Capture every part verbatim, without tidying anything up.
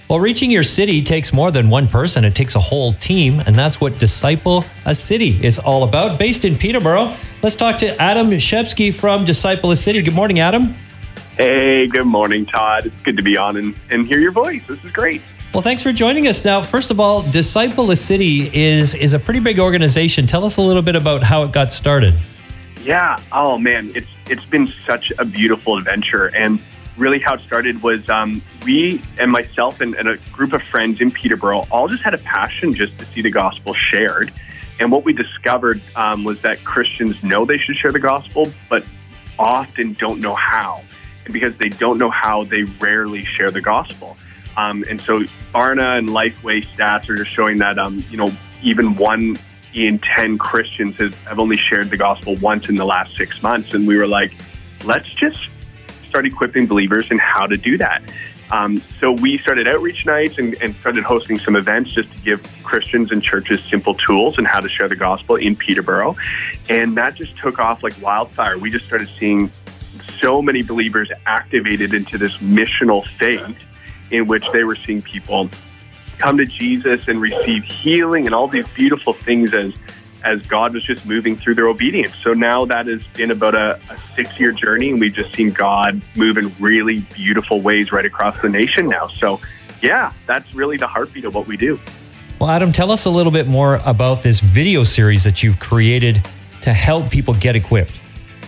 Well, reaching your city takes more than one person. It takes a whole team, and that's what Disciple a City is all about. Based in Peterborough, let's talk to Adam Shepsky from Disciple a City. Good morning, Adam. Hey, good morning, Todd. It's good to be on and, and hear your voice. This is great. Well, thanks for joining us. Now, first of all, Disciple a City is, is a pretty big organization. Tell us a little bit about how it got started. Yeah. Oh, man. It's It's been such a beautiful adventure. And really how it started was um, we and myself and, and a group of friends in Peterborough all just had a passion just to see the gospel shared. And what we discovered um, was that Christians know they should share the gospel, but often don't know how. And because they don't know how, they rarely share the gospel. Um, and so Barna and Lifeway stats are just showing that, um, you know, even one in ten Christians has, have only shared the gospel once in the last six months. And we were like, let's just start equipping believers in how to do that. Um, so we started outreach nights and, and started hosting some events just to give Christians and churches simple tools and how to share the gospel in Peterborough. And that just took off like wildfire. We just started seeing so many believers activated into this missional faith in which they were seeing people come to Jesus and receive healing and all these beautiful things as as God was just moving through their obedience. So now that has been about a, a six-year journey, and we've just seen God move in really beautiful ways right across the nation now. So yeah, that's really the heartbeat of what we do. Well, Adam, tell us a little bit more about this video series that you've created to help people get equipped.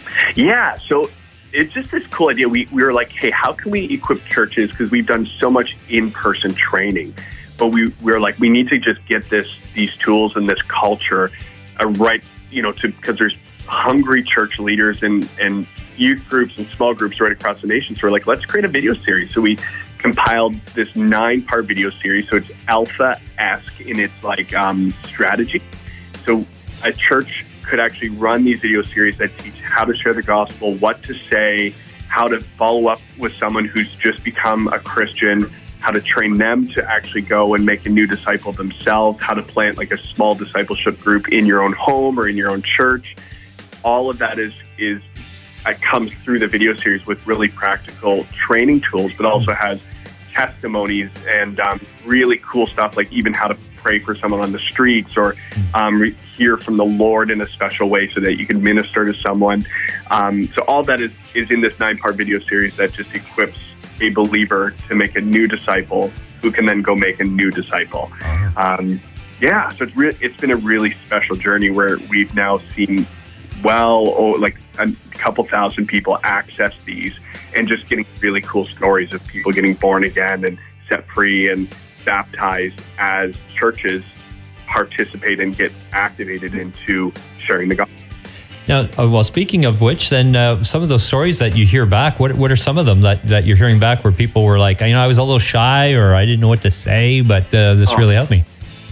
Yeah, so it's just this cool idea. We, we were like, hey, how can we equip churches? Because we've done so much in-person training. But we, we were like, we need to just get this these tools and this culture uh, right, you know, to because there's hungry church leaders and, and youth groups and small groups right across the nation. So we're like, let's create a video series. So we compiled this nine-part video series. So it's Alpha-esque in its like um, strategy. So a church could actually run these video series that teach how to share the gospel, what to say, how to follow up with someone who's just become a Christian, how to train them to actually go and make a new disciple themselves, how to plant like a small discipleship group in your own home or in your own church. All of that is is uh, comes through the video series with really practical training tools, but also has testimonies and um, really cool stuff like even how to pray for someone on the streets or um, re- hear from the Lord in a special way so that you can minister to someone. Um, so all that is, is in this nine-part video series that just equips a believer to make a new disciple who can then go make a new disciple. Um, yeah, so it's re- it's been a really special journey where we've now seen well, oh, like a couple thousand people access these and just getting really cool stories of people getting born again and set free and baptized as churches participate and get activated into sharing the gospel. Now, uh, well, speaking of which, then uh, some of those stories that you hear back, what what are some of them that, that you're hearing back where people were like, you know, I was a little shy or I didn't know what to say, but uh, this oh, really helped me?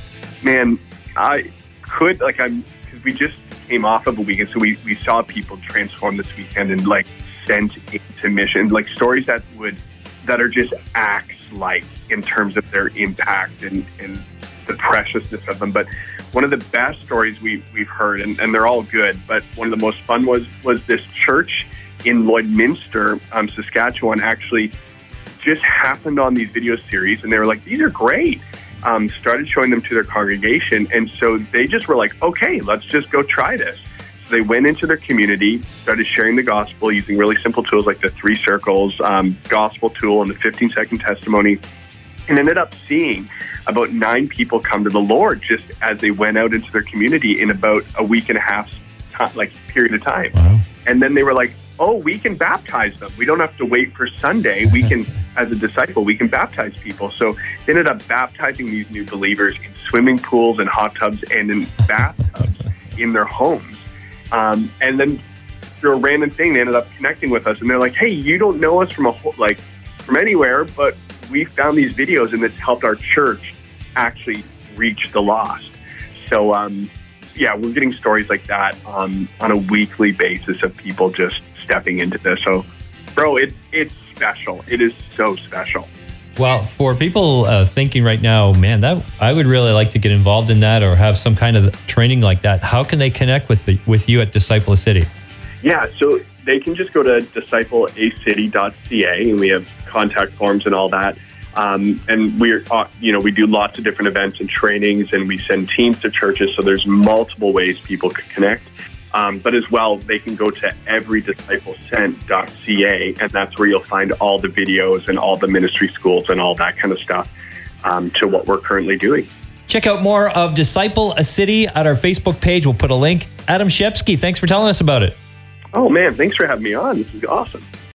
Man, I could, like, I'm, because we just came off of a weekend, so we, we saw people transform this weekend and, like, sent into mission, like stories that would, that are just acts like in terms of their impact and, and the preciousness of them. But one of the best stories we, we've heard, and, and they're all good, but one of the most fun was was this church in Lloydminster, um, Saskatchewan, actually just happened on these video series, and they were like, these are great. Um, started showing them to their congregation, and so they just were like, okay, let's just go try this. So they went into their community, started sharing the gospel using really simple tools like the three circles, um, gospel tool, and the fifteen-second testimony, and ended up seeing about nine people come to the Lord just as they went out into their community in about a week and a half like period of time. Wow. And then they were like, oh, we can baptize them. We don't have to wait for Sunday. We can, as a disciple, we can baptize people. So they ended up baptizing these new believers in swimming pools and hot tubs and in bathtubs in their homes. Um, and then through a random thing, they ended up connecting with us. And they're like, hey, you don't know us from a whole, like from anywhere, but we found these videos and it's helped our church actually reach the lost. So, um, yeah, we're getting stories like that um, on a weekly basis of people just stepping into this. So, bro, it, it's special. It is so special. Well, for people uh, thinking right now, man, that I would really like to get involved in that or have some kind of training like that. How can they connect with the, with you at Disciple a City? Yeah, so they can just go to disciple a city dot c a and we have contact forms and all that. Um, and we're, uh, you know, we do lots of different events and trainings, and we send teams to churches. So there's multiple ways people can connect. Um, but as well, they can go to every disciple sent dot c a, and that's where you'll find all the videos and all the ministry schools and all that kind of stuff um, to what we're currently doing. Check out more of Disciple a City at our Facebook page. We'll put a link. Adam Shepsky, thanks for telling us about it. Oh, man, thanks for having me on. This is awesome.